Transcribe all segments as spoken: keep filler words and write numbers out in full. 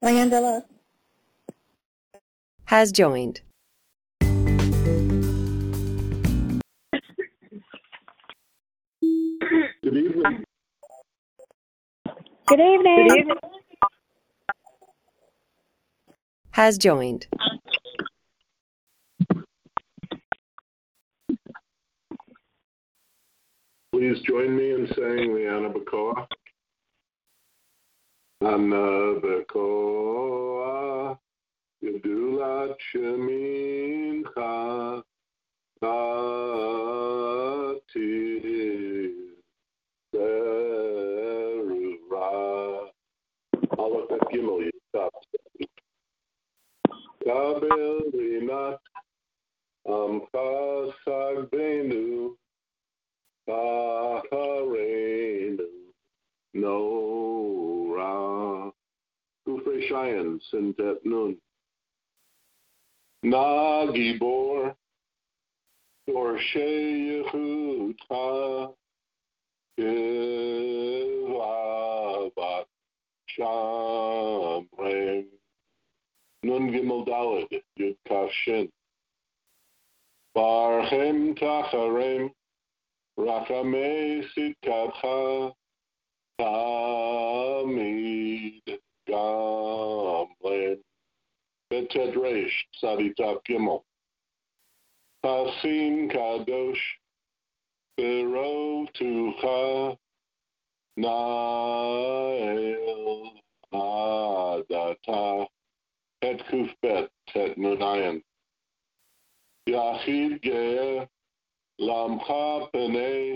Langella has joined. Good evening. Good evening. Good evening. Has joined. Please join me in saying the Ana Bakoa. Ana Bakoa, Gedulat Shemincha, Tati Zerura. Aleph Gimel Yitaf. Kabel Rinat Amcha Sagbenu Kahareinu Nora Kufre Shayan Sintet Nun Na Gibor Dorshe Yehudcha Kivavat Shamrem Nun Gimel Daled Yud Kaf Shin Barchem Tacharem Rachamei Sitkatcha Tamid Gamlen Beted Reish Saditaf Gimel Tasin Kadosh Berov Tucha Nael Adata Het Kufbet Het Nunayan Yachid Ge'er Lamcha Penei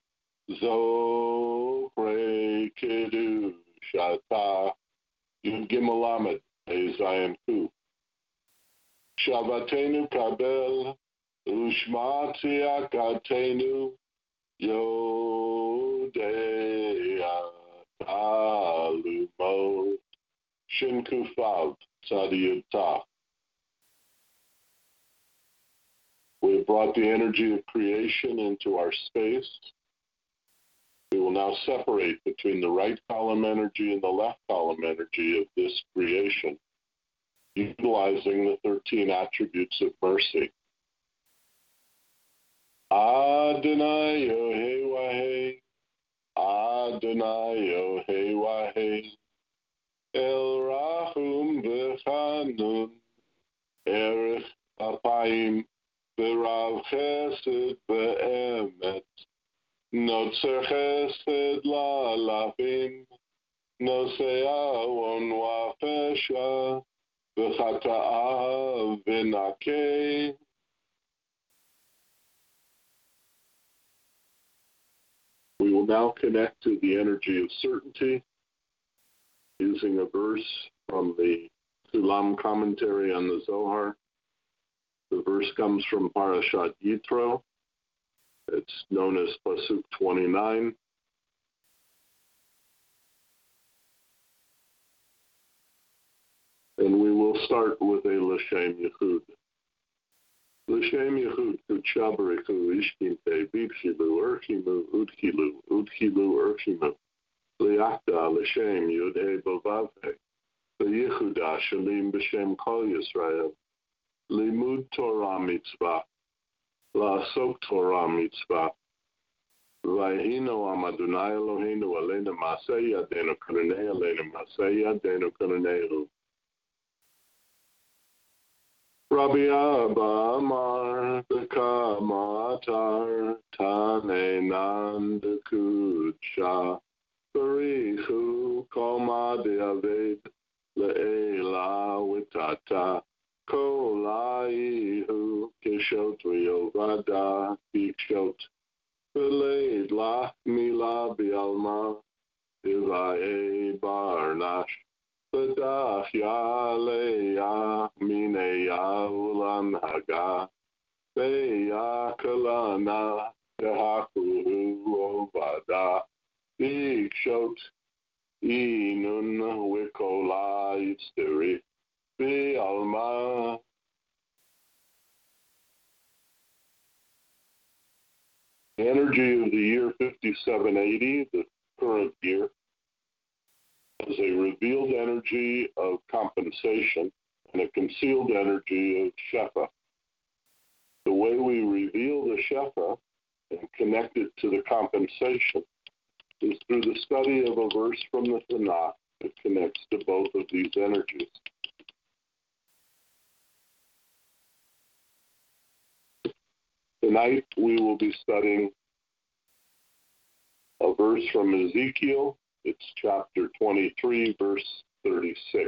Zofrei Kedushata Yud Gimel Lamed Zayin Kuf Shavatenu Kabel Ushma Tziyakatenu Yodea Talumo Shin Kufav Tzadiyut Ta. We have brought the energy of creation into our space. We will now separate between the right column energy and the left column energy of this creation, utilizing the thirteen attributes of mercy. Adonai Yohei Wahei, Adonai Yohei Wahei, El Rahum V'Chanun, Erech Apayim, V'Rav Chesed V'Emet, Notzer Chesed La'alafim, Nosei Awon Wa'Fesha, V'Chata'ah V'Nakei. We will now connect to the energy of certainty using a verse from the Sulam commentary on the Zohar. The verse comes from Parashat Yitro. It's known as Pasuk twenty-nine. And we will start with a L'Shem Yechud. L'Shem Yechud Kudsha Barichu Ishkinte Bibshilu Urchimu Udkilu Udkilu Urchimu Liakta L'Shem Yudhe Bovavhe L'Yechuda Shalim B'Shem Kol Yisrael Limud Torah Mitzvah La'asok Torah Mitzvah Vayhino Amadunai Eloheinu Aleinu Masei Yadenu Karunei Aleinu Masei Yadenu Karunehu. Rabbi Abba Amar Bekamatar Tane Nandakudsha Barichu Koma De'aved Le'ela Witata Kolaihu Kishot V'Yovada Bikshot V'Leid Lach Mila Bialma Divaye Barnash V'Dach Yaleya Mineya Ulam Haga Ve'Yakalana Tehakuru Ovada Bikshot Inun Wikola Yitzteri Bialma. The energy of the year fifty-seven eighty, the current year, as a revealed energy of compensation and a concealed energy of Shefa. The way we reveal the Shefa and connect it to the compensation is through the study of a verse from the Tanakh that connects to both of these energies. Tonight we will be studying a verse from Ezekiel. It's chapter twenty-three, verse thirty-six.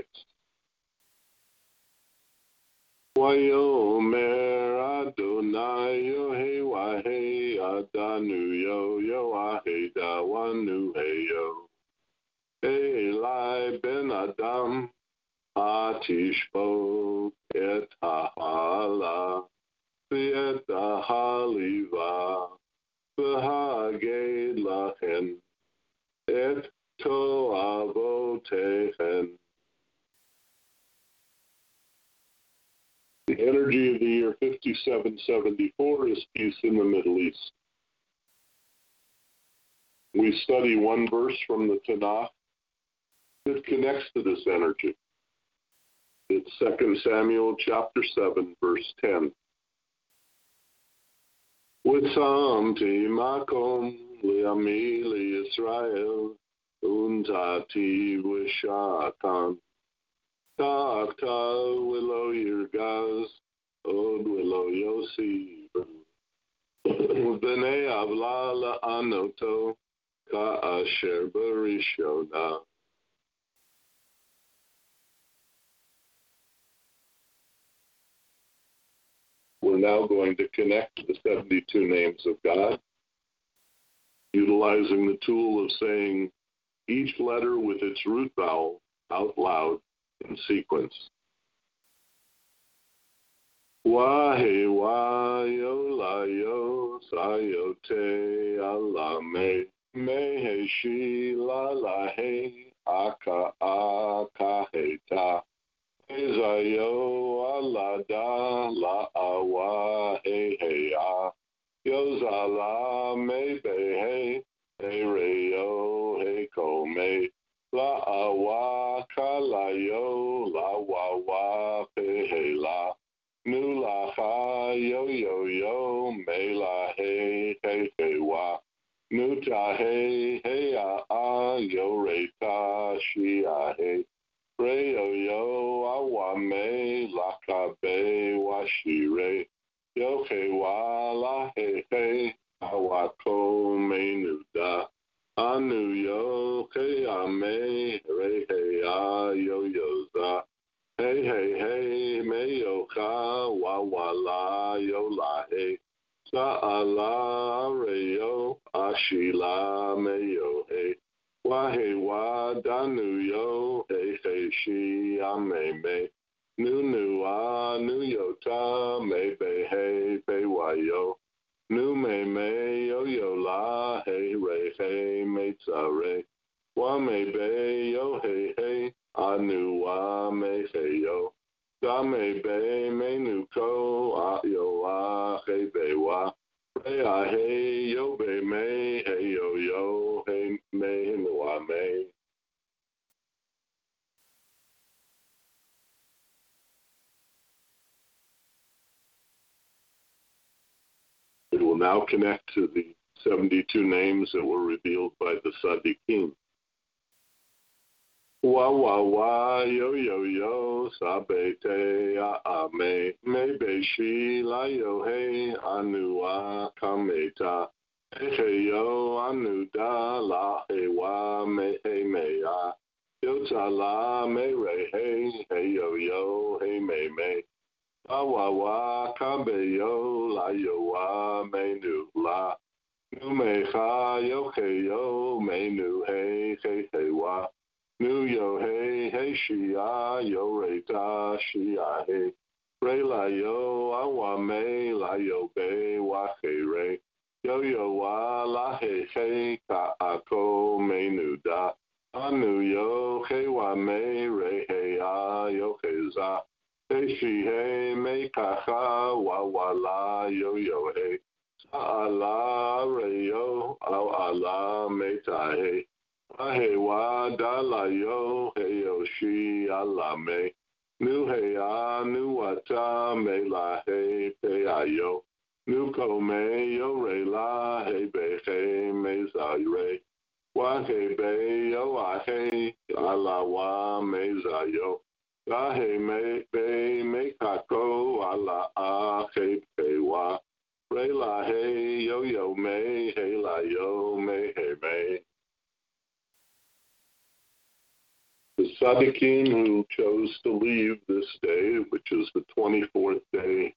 Vayomer Adonai Yohei Wahei Adanu Yo Yoahei Dawanu Heyo Eli Ben Adam Atishbo Et Hahala Et Haliva V'Haged Lachen Et To'avotehen. The energy of the year fifty-seven seventy-four is peace in the Middle East. We study one verse from the Tanakh that connects to this energy. It's Second Samuel chapter seven, verse ten. Witzamti makom li'ami li'Yisrael untati v'shatan. Ta'akta willow yirgaz, od willow yosi. B'nei avla la'anoto, ka'asher barishona. We're now going to connect to the seventy-two names of God, utilizing the tool of saying each letter with its root vowel out loud in sequence. Wahe wa yo la yo sayote alame mehe shi la la he aka aka heta ezayo alada la awa he he a yozala me be he he re yo he ko me la awa kalayo la wa wa pe la nu la ha yo yo yo me la he he he wa nu ta he he a a yo re ta shi a he re yo yo a wa me la ka be wa shi re yo he wa la he he a wa ko me nu da anu yo he a me re he a yo yo za hey hey hey me yo ka wa wa la yo la he sa ala re yo ashi la me yo he wa he wa danu yo he he shi a me me nu nu a nu yo ta me be he be wa yo nu me me yo yo la hey re hey me tsa re wa me be yo hey hey anu wa me hey yo da me be me nu ko a yo a hey be wa re a hey yo be me hey yo yo hey me nu wa me. It will now connect to the seventy-two names that were revealed by the Tzaddikim. Wa wa wa yo yo yo sabe te a a me me be shi la yo he anu a kameta he he yo anu da la he wa me he me a yo ta la me re he he yo yo he me me Awa wa kabe yo la yo wa me nu la nu me ha yo he yo me nu he he he wa nu yo he he shi a yo re ta shi a he re la yo awa me la yo be wa he re yo yo wa la he he ka a ko me nu da anu yo he wa me re he a yo he za he shi he me ka ha wa wa la yo yo he sa la re yo au ala me ta he Wahe wa da la yo he yo shi ala me. Nu he a nu wata me la he pe a yo. Nu ko me yo re la he be he me za re. Wa he be yo a he ala wa me za yo. Ga he me be me kako ala a he pe wa. Re la he yo yo me he la yo me he me. The Sadiqin who chose to leave this day, which is the twenty-fourth day,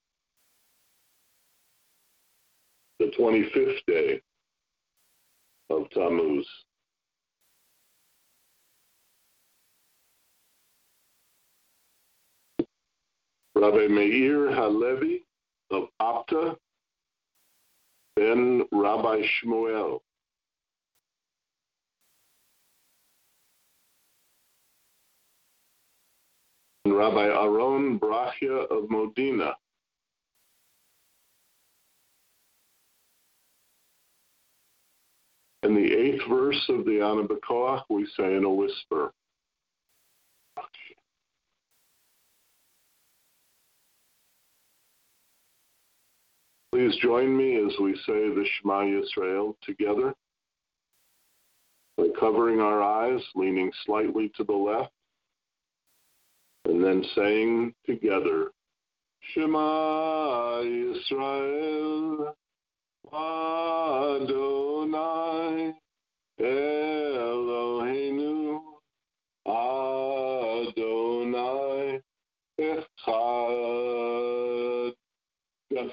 the twenty-fifth day of Tammuz. Rabbi Meir Halevi of Apta, ben Rabbi Shmuel. And Rabbi Aaron Brachia of Modena. And the eighth verse of the Ana B'Koach we say in a whisper. Please join me as we say the Shema Yisrael together by covering our eyes, leaning slightly to the left, and then saying together, Shema Yisrael, Adonai, Eloheinu, Adonai, Echad. Yes.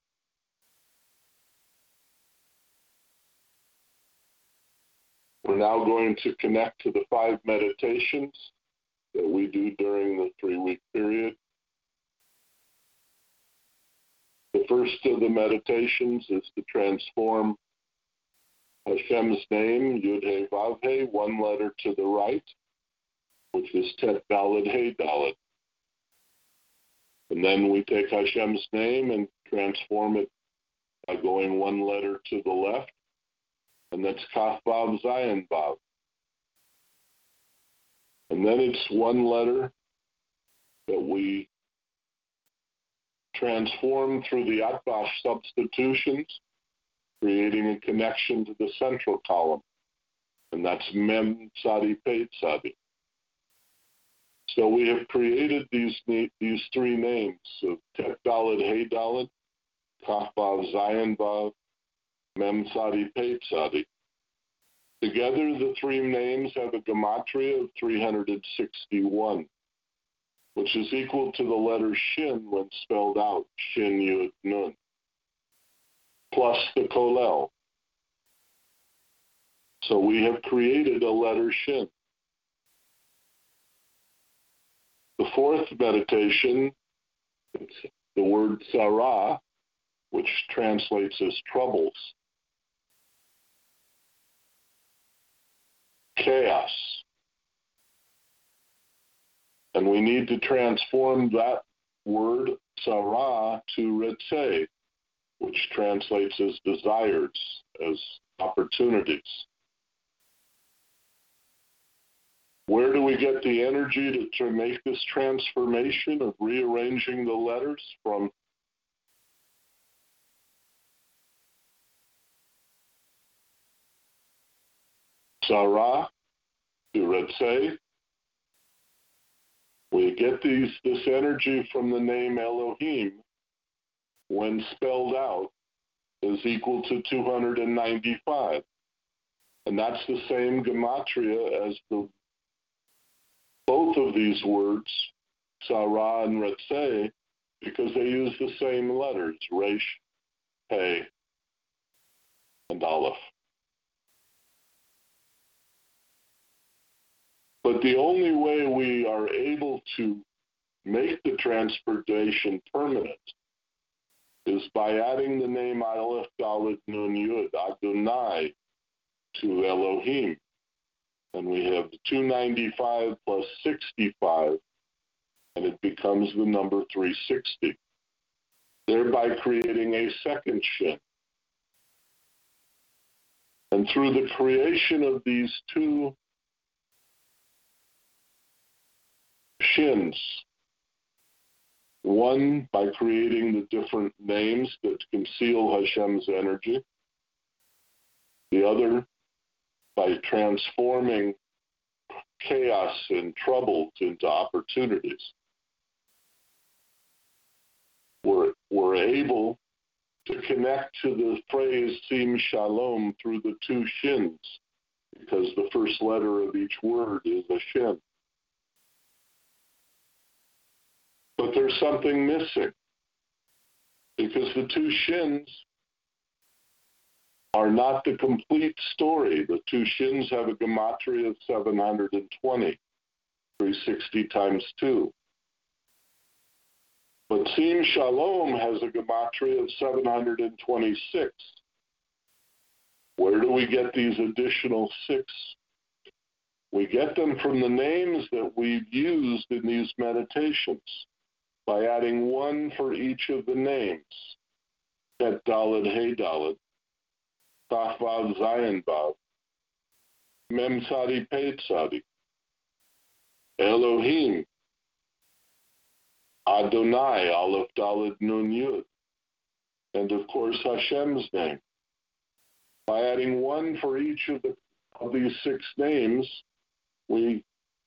We're now going to connect to the five meditations that we do during the three-week period. The first of the meditations is to transform Hashem's name, Yud He Vav He, one letter to the right, which is Tet Daled He Daled. And then we take Hashem's name and transform it by going one letter to the left, and that's Kaf Vav Zayin Vav. And then it's one letter that we transform through the Atbash substitutions, creating a connection to the central column. And that's Mem Tzadi Pei Tzadi. So we have created these these three names of Tet Daled He Daled, Kaf Vav Zayin Vav, Mem Tzadi Pei Tzadi. Together, the three names have a gematria of three hundred sixty-one, which is equal to the letter Shin when spelled out, Shin Yud Nun, plus the Kolel. So we have created a letter Shin. The fourth meditation, it's the word Sarah, which translates as troubles. Chaos. And we need to transform that word, Sarah, to Retzeh, which translates as desires, as opportunities. Where do we get the energy to, to make this transformation of rearranging the letters from Sarah to Retzeh? We get these this energy from the name Elohim, when spelled out, is equal to two hundred ninety-five. And that's the same gematria as the both of these words, Sarah and Retzeh, because they use the same letters, Resh, He, and Aleph. But the only way we are able to make the transportation permanent is by adding the name Aleph, Dalet, Nun, Yud, Adonai, to Elohim. And we have two ninety-five plus sixty-five, and it becomes the number three sixty, thereby creating a second Shin. And through the creation of these two shins, one by creating the different names that conceal Hashem's energy, the other by transforming chaos and troubles into opportunities. We're, we're able to connect to the phrase Sim Shalom through the two shins, because the first letter of each word is a shin. But there's something missing, because the two shins are not the complete story. The two shins have a gematria of seven hundred twenty, three hundred sixty times two. But Sim Shalom has a gematria of seven hundred twenty-six. Where do we get these additional six? We get them from the names that we've used in these meditations, by adding one for each of the names. Het Daled, Hey Daled, Taf Vav Zayin Vav, Mem Tzadi Pei Tzadi, Elohim, Adonai, Aleph Daled Nun Yud, and of course Hashem's name. By adding one for each of, the, of these six names, we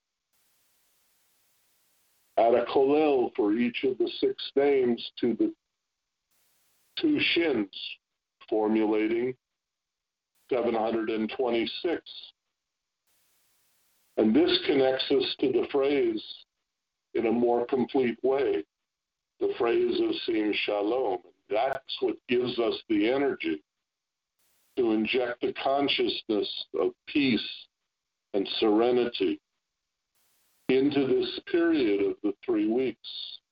add a kollel for each of the six names to the two shins, formulating seven hundred twenty-six. And this connects us to the phrase in a more complete way, the phrase of Sim Shalom. That's what gives us the energy to inject the consciousness of peace and serenity into this period of the three weeks,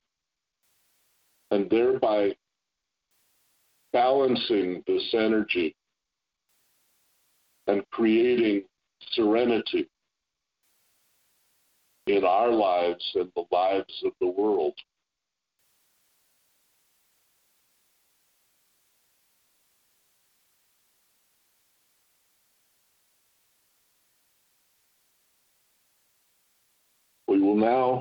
and thereby balancing this energy and creating serenity in our lives and the lives of the world. We will now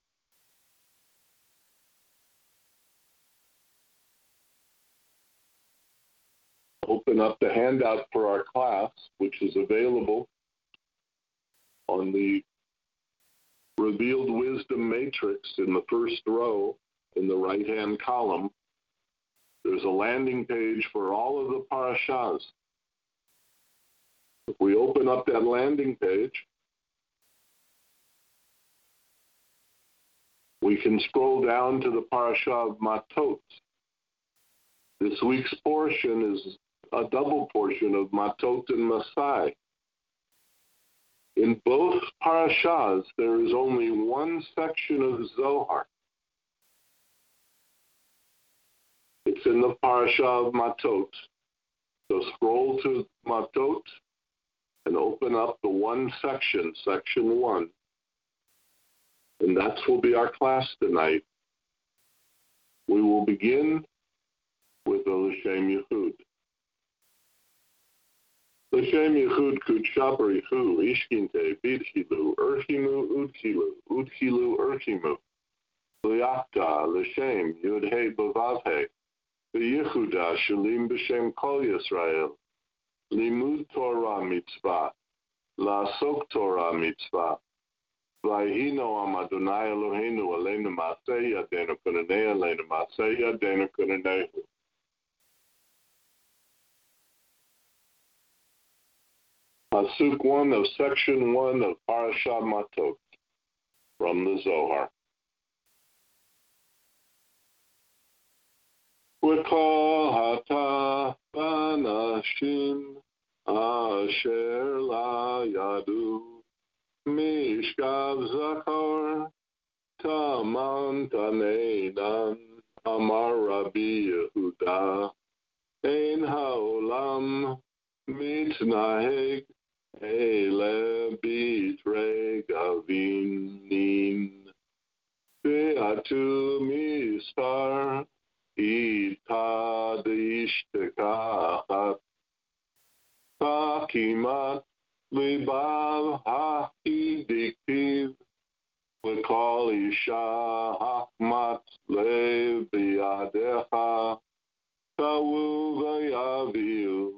open up the handout for our class, which is available on the Revealed Wisdom Matrix in the first row in the right-hand column. There's a landing page for all of the parashas. If we open up that landing page, we can scroll down to the parasha of Matot. This week's portion is a double portion of Matot and Masai. In both parashas, there is only one section of Zohar. It's in the parasha of Matot. So scroll to Matot and open up the one section, section one. And that will be our class tonight. We will begin with the L'Shem Yehud. L'Shem Yehud Kutsha Barichu, Ishkinte, Bidchilu, Urchimu, Udchilu, Udchilu, Urchimu, L'Yata, L'Shem, Yud-He, Bavav-He, V'Yehuda, Shalim B'Shem Kol Yisrael, Limud Torah Mitzvah, La'asok Torah Mitzvah, V'Yihino Am Adonai Eloheinu Aleinu Ma'aseh Yadeinu Kunanei Aleinu Ma'aseh Yadeinu Kunanei. Pasuk one of section one of Parashat Matot from the Zohar. V'kol hata banashim asher la yadu mishkav zakar taman taneinan amar Rabbi Yehuda ein haolam mitnaheg ele bitre gavinin ve'atu mispar ita d'ishtekachat Kimat Libav Ha'idiktiv V'kol Isha Hakmat Lev Biyadecha Tawu V'yaviu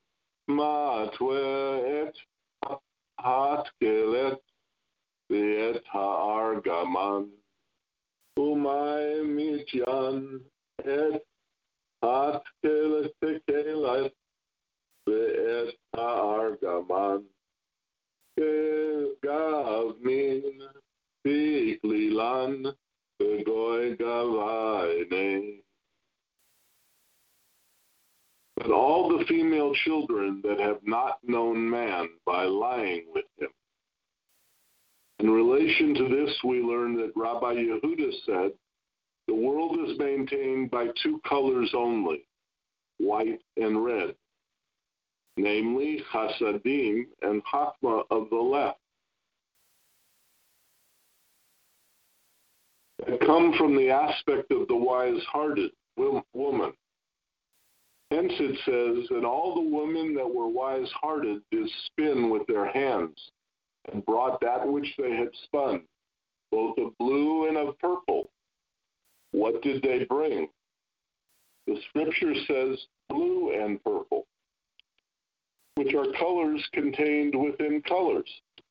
Matwe Et Hatkelet V'et Ha'argaman Umay Mityan Et Hatkelet Tekelet V'et Ha'argaman Gavmin Biklilan V'goy Gavayne. But all the female children that have not known man by lying with him. In relation to this, we learn that Rabbi Yehuda said, the world is maintained by two colors only, white and red, namely Chasadim and Chachma of the left, that come from the aspect of the wise-hearted woman. Hence it says, and all the women that were wise-hearted did spin with their hands, and brought that which they had spun, both of blue and of purple. What did they bring? The scripture says blue and purple, which are colors contained within colors.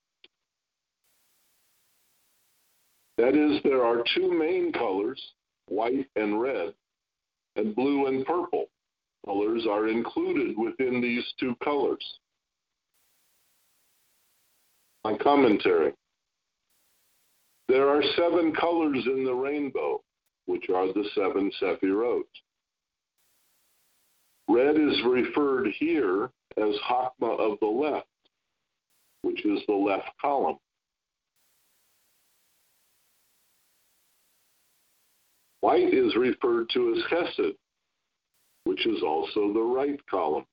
That is, there are two main colors, white and red, and blue and purple. Colors are included within these two colors. My commentary. There are seven colors in the rainbow, which are the seven Sephirot. Red is referred here as Chachma of the left, which is the left column. White is referred to as Chesed, which is also the right column.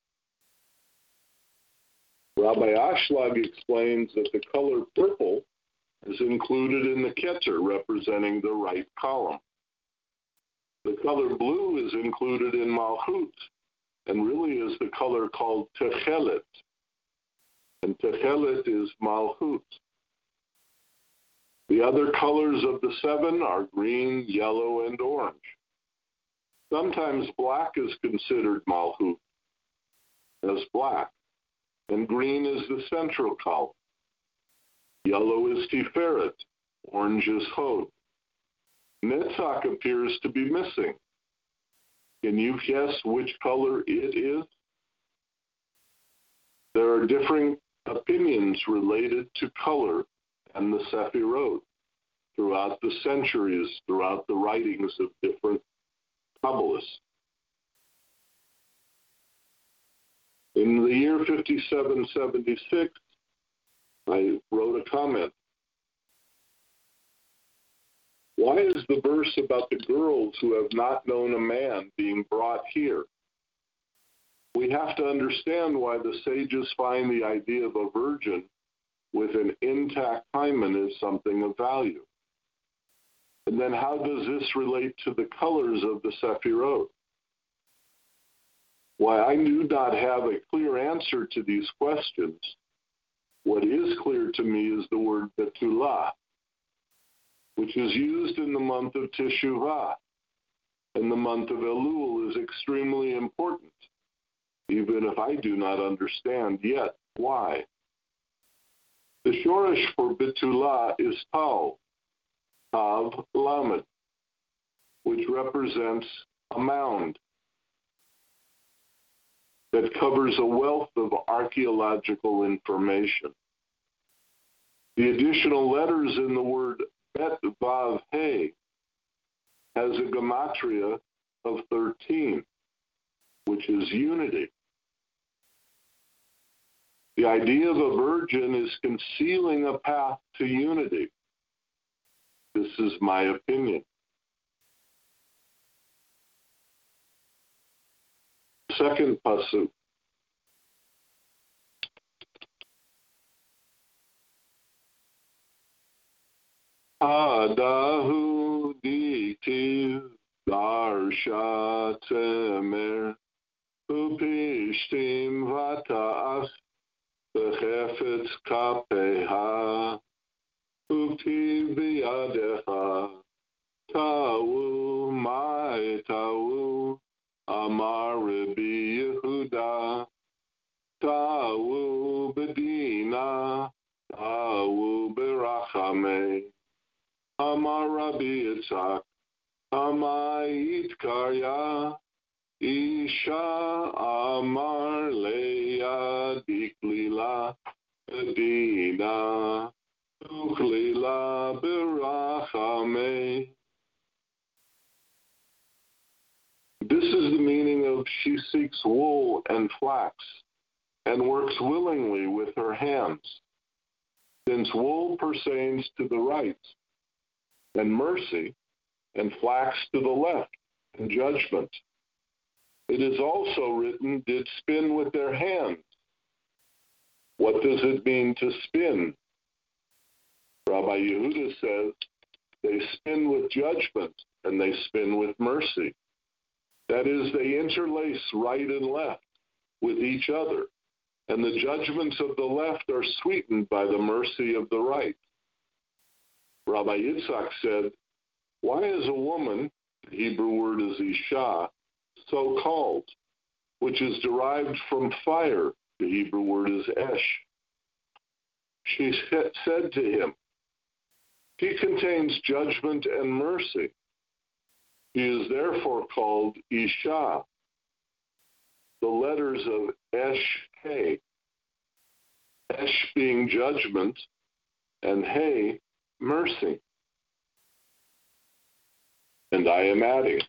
Rabbi Ashlag explains that the color purple is included in the Keter, representing the right column. The color blue is included in Malchut, and really is the color called Techelet. And Techelet is Malchut. The other colors of the seven are green, yellow, and orange. Sometimes black is considered Malchut as black, and green is the central column. Yellow is Tiferet, orange is Hod. Netzach appears to be missing. Can you guess which color it is? There are differing opinions related to color and the Sephirot throughout the centuries, throughout the writings of different Kabbalists. In the year fifty-seven seventy-six, I wrote a comment. Why is the verse about the girls who have not known a man being brought here? We have to understand why the sages find the idea of a virgin with an intact hymen is something of value. And then how does this relate to the colors of the Sephirot? Why I do not have a clear answer to these questions. What is clear to me is the word Betulah, which is used in the month of Teshuvah, and the month of Elul is extremely important, even if I do not understand yet why. The Shoresh for Betulah is Tal, Tav Lamed, which represents a mound that covers a wealth of archaeological information. The additional letters in the word Bet Vav He has a gematria of thirteen, which is unity. The idea of a virgin is concealing a path to unity. This is my opinion. Second pasuk. Adahu ditiv darsha temer upishtim vata'as Bechefetz kapeha, uktiv biyadecha, ta'u mai ta'u, amar Rabbi Yehuda, ta'u bedina, ta'u berachame, amar Rabbi Yitzchak, amai itkarya, Isha amar leya diklila bedina, uklila berachame. This is the meaning of she seeks wool and flax, and works willingly with her hands, since wool pertains to the right, and mercy, and flax to the left, and judgment. It is also written, did spin with their hands. What does it mean to spin? Rabbi Yehuda says, they spin with judgment, and they spin with mercy. That is, they interlace right and left with each other, and the judgments of the left are sweetened by the mercy of the right. Rabbi Yitzchak said, why is a woman, the Hebrew word is Isha, so called, which is derived from fire, the Hebrew word is Esh? She said to him, he contains judgment and mercy. He is therefore called Isha. The letters of Esh, He. Esh being judgment, and He, mercy. And I am adding,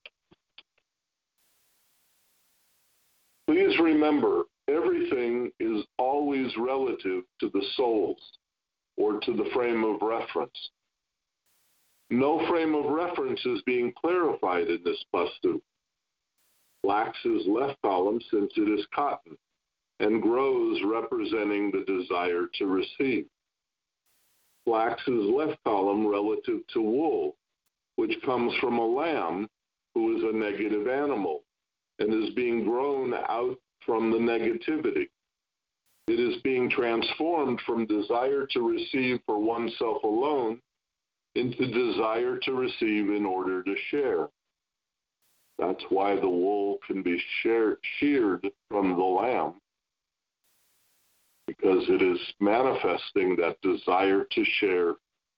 please remember, everything is always relative to the souls, or to the frame of reference. No frame of reference is being clarified in this pasuk. Flax is left column since it is cotton, and grows representing the desire to receive. Flax is left column relative to wool, which comes from a lamb who is a negative animal, and is being grown out from the negativity. It is being transformed from desire to receive for oneself alone into desire to receive in order to share. That's why the wool can be shared, sheared from the lamb, because it is manifesting that desire to share.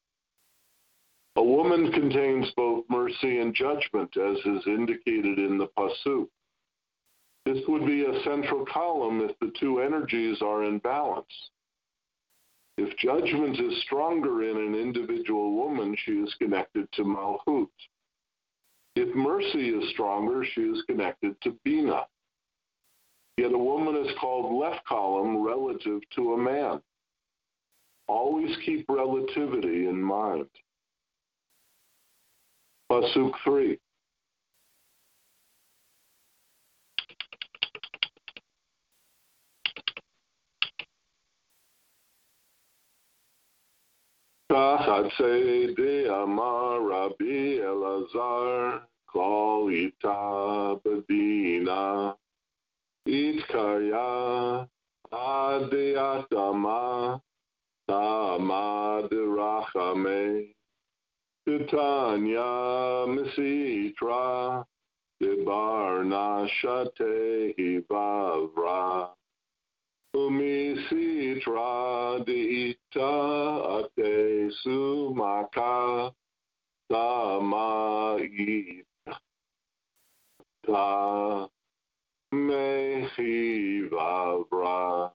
A woman contains both mercy and judgment, as is indicated in the pasuk. This would be a central column if the two energies are in balance. If judgment is stronger in an individual woman, she is connected to Malchut. If mercy is stronger, she is connected to Bina. Yet a woman is called left column relative to a man. Always keep relativity in mind. Pasuk three. Tachatse de Amar Rabbi Elazar, Kol Ita Bedina, Itkarya Ade Atama, Tama de Rachame, Titanya Misitra, De Barna Shate Hivavra. Umisitra de ita ate sumaka tama ita mehivavra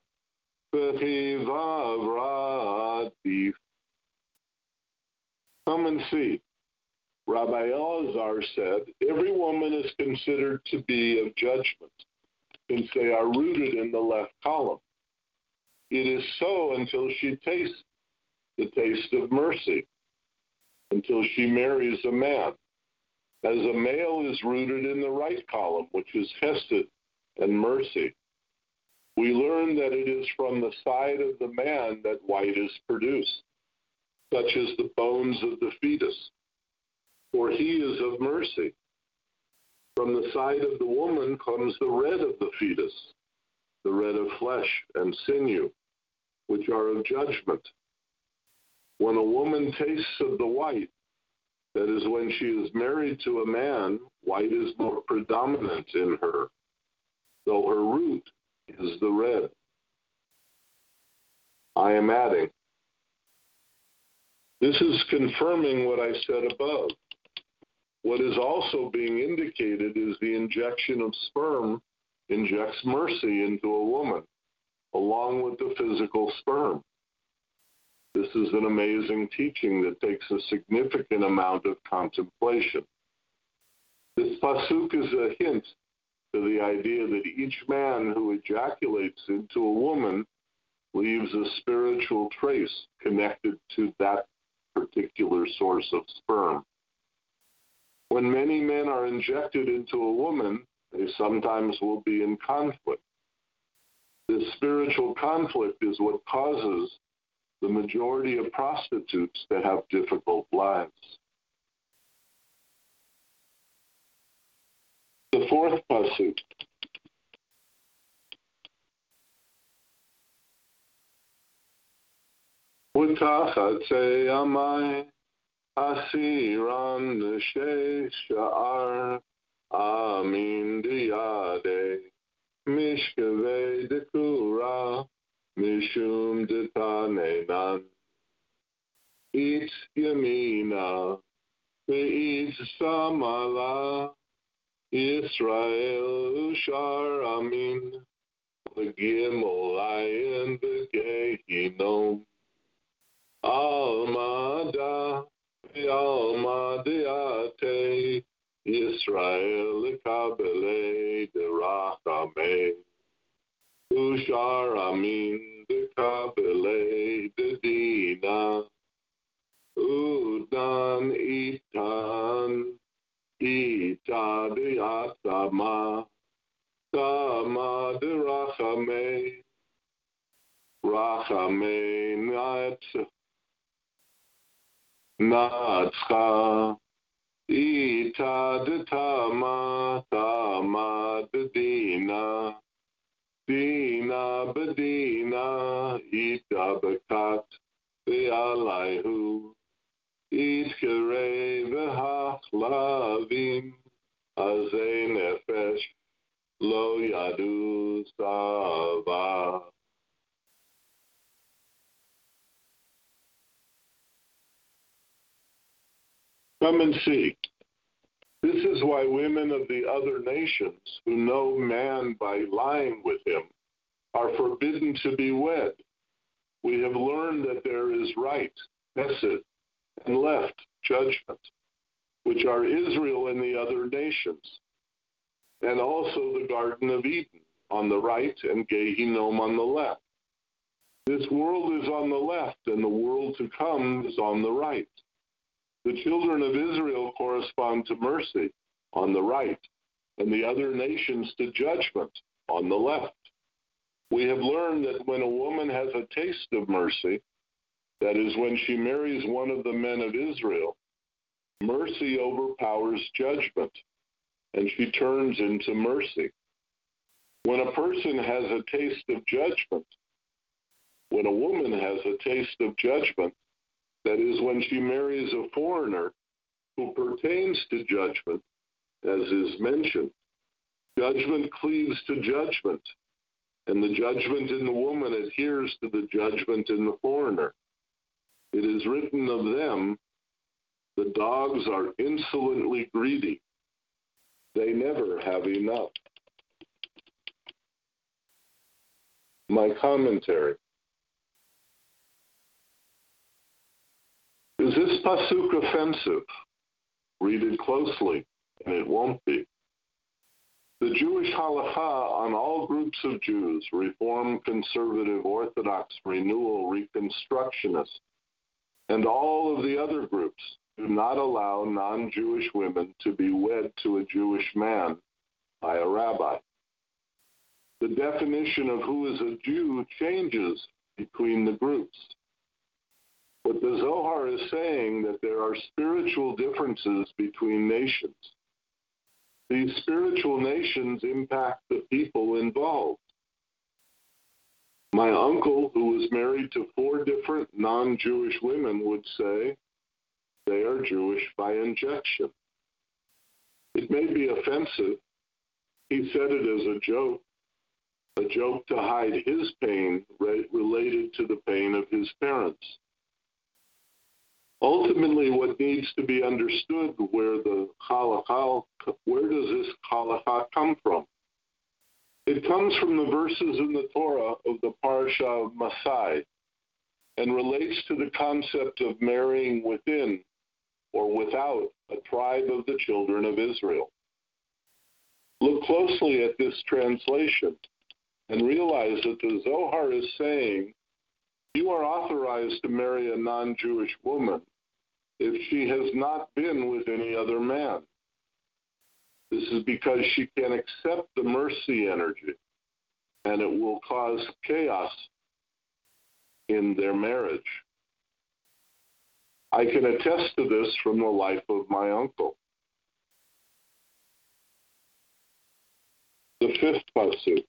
behivavra dif. Come and see. Rabbi Elazar said, every woman is considered to be of judgment, since they are rooted in the left column. It is so until she tastes the taste of mercy, until she marries a man, as a male is rooted in the right column, which is Hesed and mercy. We learn that it is from the side of the man that white is produced, such as the bones of the fetus, for he is of mercy. From the side of the woman comes the red of the fetus, the red of flesh and sinew, which are of judgment. When a woman tastes of the white, that is, when she is married to a man, white is more predominant in her, though her root is the red. I am adding, this is confirming what I said above. What is also being indicated is the injection of sperm injects mercy into a woman, along with the physical sperm. This is an amazing teaching that takes a significant amount of contemplation. This pasuk is a hint to the idea that each man who ejaculates into a woman leaves a spiritual trace connected to that particular source of sperm. When many men are injected into a woman, they sometimes will be in conflict. This spiritual conflict is what causes the majority of prostitutes to have difficult lives. The fourth pasuk. Utachatze amai asiran sheshar amin diyade mishkeve dekura mishum detanenan it yamina ve'it samala Israel shar amin v'gimel ayin v'gehinom Almada, Almadiate, Israel kabele derachame, Ushar amin dekabele dedina, Udan itan, ita deatama, Tama derachame, Rachame nat. Natscha ita de tama tama de dina dina bedina ita bekat ve'alayhu itkere v'hachlavim azei nefesh lo yadu sava. Come and see. This is why women of the other nations who know man by lying with him are forbidden to be wed. We have learned that there is right, hesed, and left, judgment, which are Israel and the other nations, and also the Garden of Eden on the right and Gehinom on the left. This world is on the left, and the world to come is on the right. The children of Israel correspond to mercy on the right, and the other nations to judgment on the left. We have learned that when a woman has a taste of mercy, that is, when she marries one of the men of Israel, mercy overpowers judgment, and she turns into mercy. When a person has a taste of judgment, when a woman has a taste of judgment, that is, when she marries a foreigner who pertains to judgment, as is mentioned, judgment cleaves to judgment, and the judgment in the woman adheres to the judgment in the foreigner. It is written of them, the dogs are insolently greedy. They never have enough. My commentary. Is this pasuk offensive? Read it closely, and it won't be. The Jewish halakha on all groups of Jews, Reform, Conservative, Orthodox, Renewal, Reconstructionist, and all of the other groups do not allow non-Jewish women to be wed to a Jewish man by a rabbi. The definition of who is a Jew changes between the groups. But the Zohar is saying that there are spiritual differences between nations. These spiritual nations impact the people involved. My uncle, who was married to four different non-Jewish women, would say they are Jewish by injection. It may be offensive. He said it as a joke, a joke to hide his pain re- related to the pain of his parents. Ultimately, what needs to be understood where the halakha, where does this halakha come from? It comes from the verses in the Torah of the Parsha of Masai and relates to the concept of marrying within or without a tribe of the children of Israel. Look closely at this translation and realize that the Zohar is saying you are authorized to marry a non-Jewish woman if she has not been with any other man. This is because she can accept the mercy energy, and it will cause chaos in their marriage. I can attest to this from the life of my uncle. The fifth pasuk.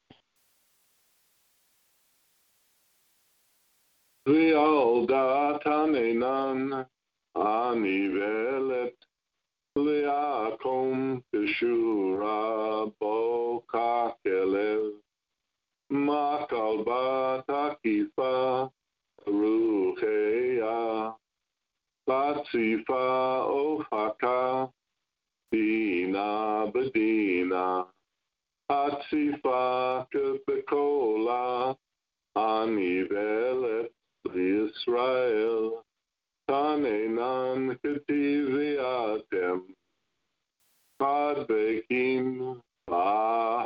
V'yalda tanenan anivelet liakom keshura bo kakelev makal batakifa rucheya Batsifa ofaka dina bedina Batsifa kepekola anivelet Israel tanenan ketiviatem kadbekim ba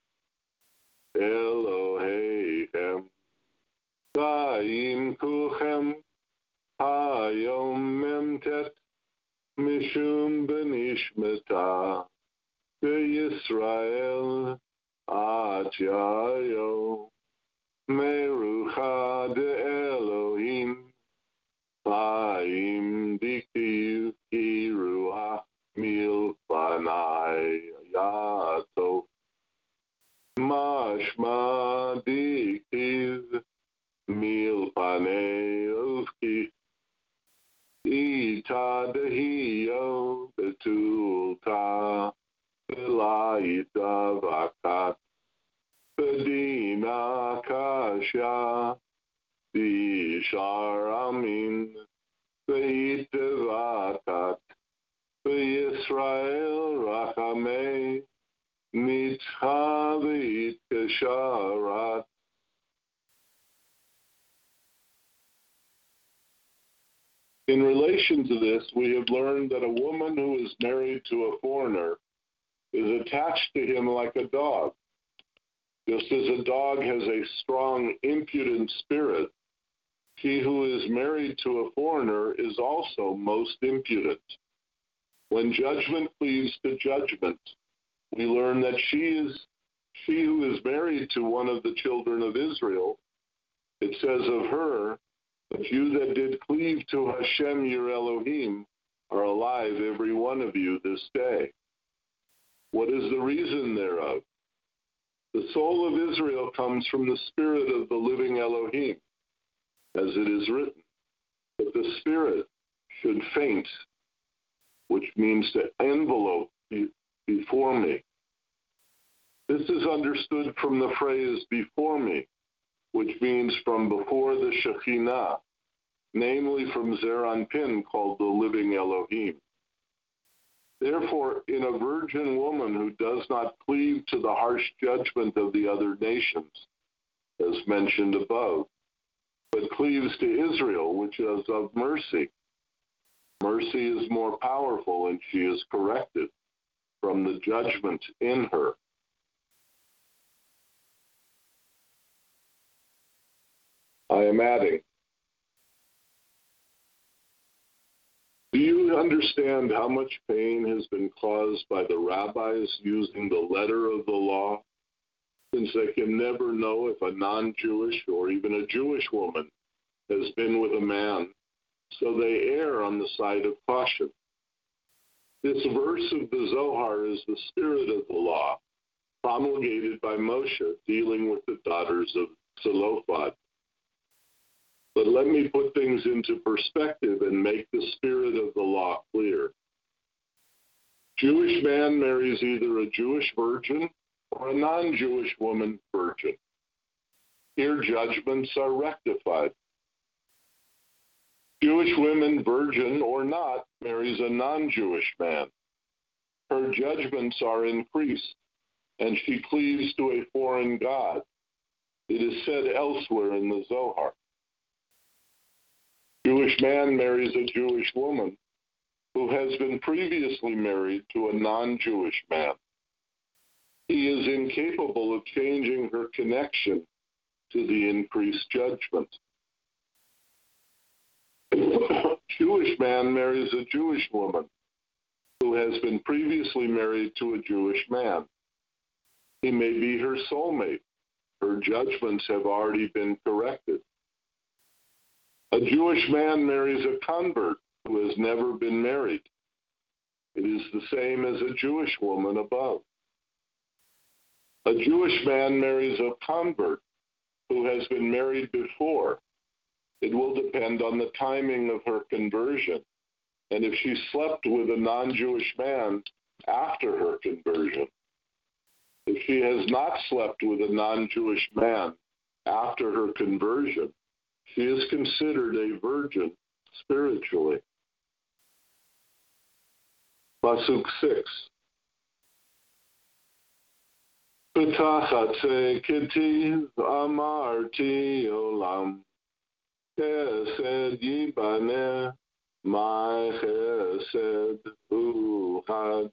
Eloheihem Vaim kuchem Hayom memtet mishum benishmeta Yisrael atyayo merucha de Elohim Hayim dikiv kiruach milpanai yato mashma dikiv milpanei ufki Ita dehio betulta belaita vakat bedina kasha bishar amin beite vakat beYisrael rachamei mitcha beit kesharat. In relation to this, we have learned that a woman who is married to a foreigner is attached to him like a dog. Just as a dog has a strong, impudent spirit, she who is married to a foreigner is also most impudent. When judgment cleaves to judgment, we learn that she is she who is married to one of the children of Israel. It says of her, "But you that did cleave to Hashem your Elohim are alive, every one of you, this day." What is the reason thereof? The soul of Israel comes from the spirit of the living Elohim, as it is written. But the spirit should faint, which means to envelope before me. This is understood from the phrase "before me," which means from before the Shekhinah, namely from Zeir Anpin, called the living Elohim. Therefore, in a virgin woman who does not cleave to the harsh judgment of the other nations, as mentioned above, but cleaves to Israel, which is of mercy, mercy is more powerful, and she is corrected from the judgment in her. I am adding, do you understand how much pain has been caused by the rabbis using the letter of the law, since they can never know if a non-Jewish or even a Jewish woman has been with a man, so they err on the side of caution? This verse of the Zohar is the spirit of the law promulgated by Moshe, dealing with the daughters of Zelophehad. But let me put things into perspective and make the spirit of the law clear. Jewish man marries either a Jewish virgin or a non-Jewish woman virgin. Here judgments are rectified. Jewish woman, virgin or not, marries a non-Jewish man. Her judgments are increased, and she cleaves to a foreign god. It is said elsewhere in the Zohar. Jewish man marries a Jewish woman who has been previously married to a non-Jewish man. He is incapable of changing her connection to the increased judgment. Jewish man marries a Jewish woman who has been previously married to a Jewish man. He may be her soulmate. Her judgments have already been corrected. A Jewish man marries a convert who has never been married. It is the same as a Jewish woman above. A Jewish man marries a convert who has been married before. It will depend on the timing of her conversion. And if she slept with a non-Jewish man after her conversion, if she has not slept with a non-Jewish man after her conversion, she is considered a virgin spiritually. Pasuk six. B'tachat ketiv amarti olam chesed yibaneh my chesed uhad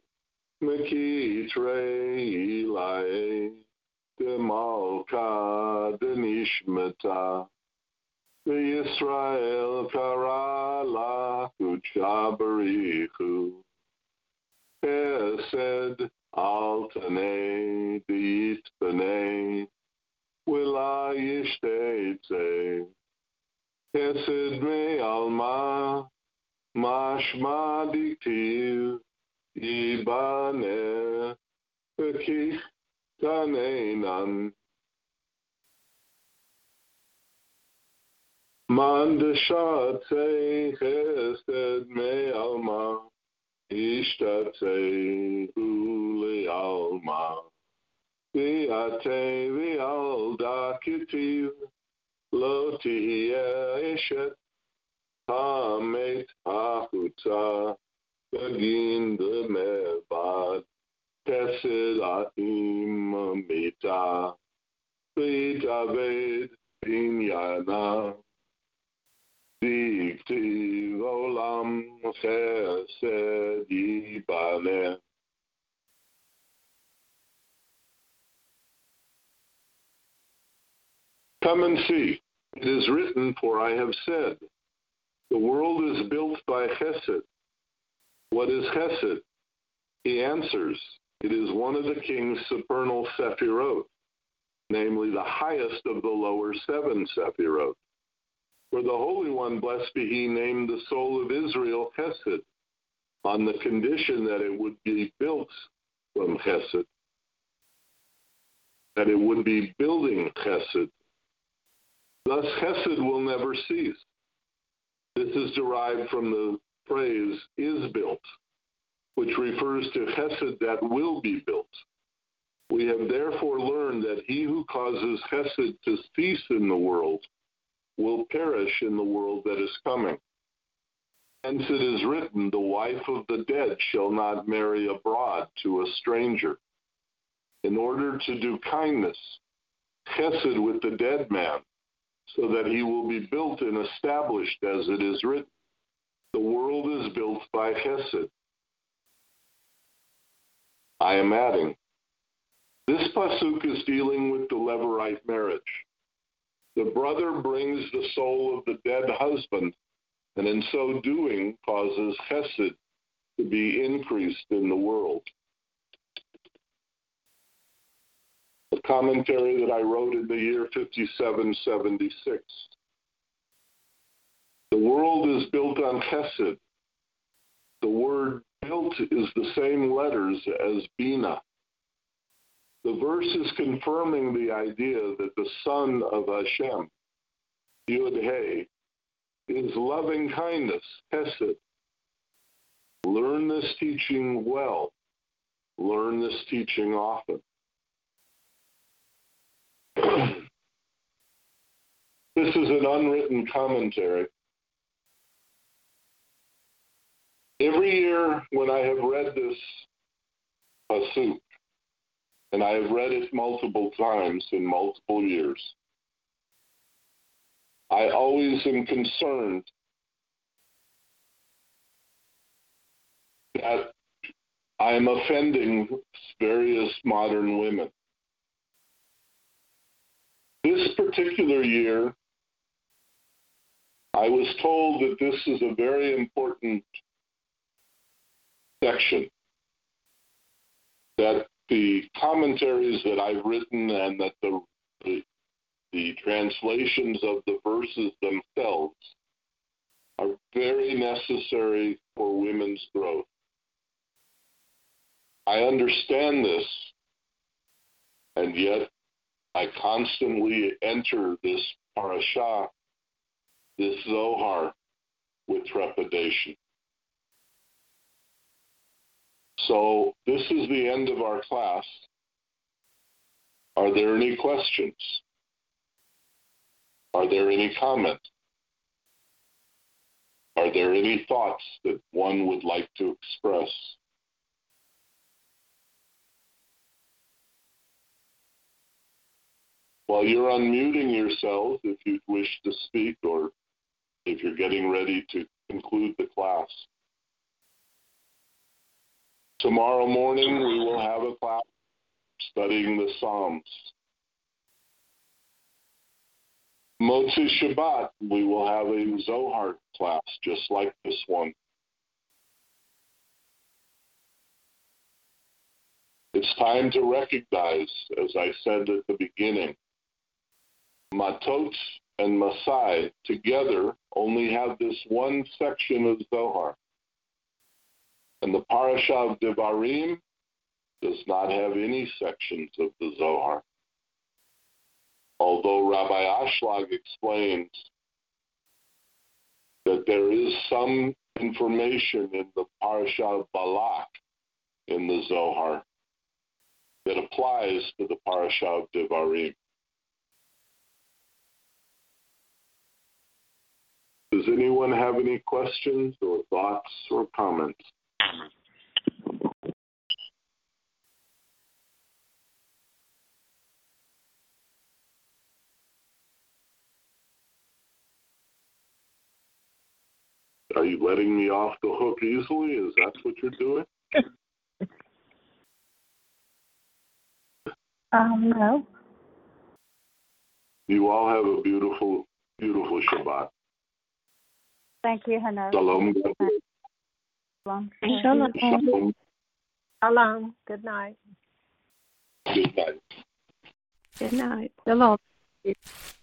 mekitrei ilai demalka denishmeta Yisrael kara la kuchabarichu chesed al tanei b'yitbanei wila yishteitze chesed me alma mashma diktiv yibane v'kich taneinan man deshatze chesed me alma ishtatze ule alma v'ate v'alda kitiv lo tihye eshet hamet hachutza begin the mevad chesed aim mita v'itaved binyana diktiv olam chesed yibaneh. Come and see. It is written, for I have said, the world is built by chesed. What is chesed? He answers, it is one of the king's supernal sephirot, namely the highest of the lower seven sephirot. For the Holy One, blessed be he, named the soul of Israel chesed, on the condition that it would be built from chesed, that it would be building chesed. Thus, chesed will never cease. This is derived from the phrase, is built, which refers to chesed that will be built. We have therefore learned that he who causes chesed to cease in the world will perish in the world that is coming. Hence it is written, the wife of the dead shall not marry abroad to a stranger. In order to do kindness, chesed with the dead man, so that he will be built and established as it is written. The world is built by chesed. I am adding, this pasuk is dealing with the Levirate marriage. The brother brings the soul of the dead husband, and in so doing causes chesed to be increased in the world. A commentary that I wrote in the year fifty-seven seventy-six. The world is built on chesed. The word built is the same letters as bina. The verse is confirming the idea that the Son of Hashem, Yud Hey, is loving kindness, Hesed. Learn this teaching well. Learn this teaching often. This is an unwritten commentary. Every year when I have read this pasuk, and I have read it multiple times in multiple years, I always am concerned that I am offending various modern women. This particular year, I was told that this is a very important section, that the commentaries that I've written and that the, the, the translations of the verses themselves are very necessary for women's growth. I understand this, and yet I constantly enter this parashah, this Zohar, with trepidation. So this is the end of our class. Are there any questions? Are there any comments? Are there any thoughts that one would like to express? While you're unmuting yourselves, if you wish to speak or if you're getting ready to conclude the class. Tomorrow morning, we will have a class studying the Psalms. Motzei Shabbat, we will have a Zohar class just like this one. It's time to recognize, as I said at the beginning, Matot and Masai together only have this one section of Zohar. And the Parashah of Devarim does not have any sections of the Zohar. Although Rabbi Ashlag explains that there is some information in the Parashah of Balak in the Zohar that applies to the Parashah of Devarim. Does anyone have any questions or thoughts or comments? Are you letting me off the hook easily? Is that what you're doing? Um, no. You all have a beautiful, beautiful Shabbat. Thank you, Hannah. Shalom. Shalom. Shalom. Shalom. Shalom. Good night. Good night. Good night. Shalom.